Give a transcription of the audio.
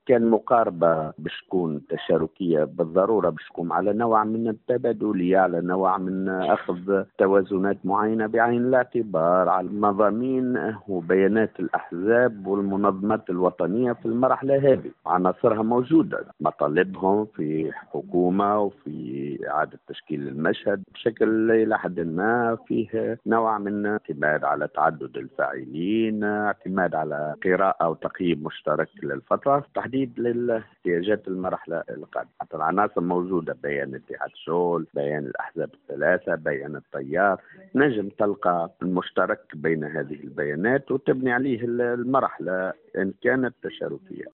كان مقاربة باش تكون تشاركية بالضرورة، باش تكون على نوع من التبادلية، على نوع من أخذ توازنات معينة بعين الاعتبار على مضامين وبيانات الأحزاب والمنظمات الوطنية في المرحلة هذه. عناصرها موجودة، مطالبهم في حكومة وفي إعادة تشكيل المشهد بشكل إلى حد ما فيه نوع من اعتماد على تعدد الفاعلين، اعتماد على قراءة وتقييم مشترك للفترة، تحديد للاحتياجات المرحلة القادمة. العناصر موجودة، بيان اتحاد الشغل، بيان الأحزاب الثلاثة، بيان التيار. نجم تلقى المشترك بين هذه البيانات وتبني عليه المرحلة إن كانت تشاركية.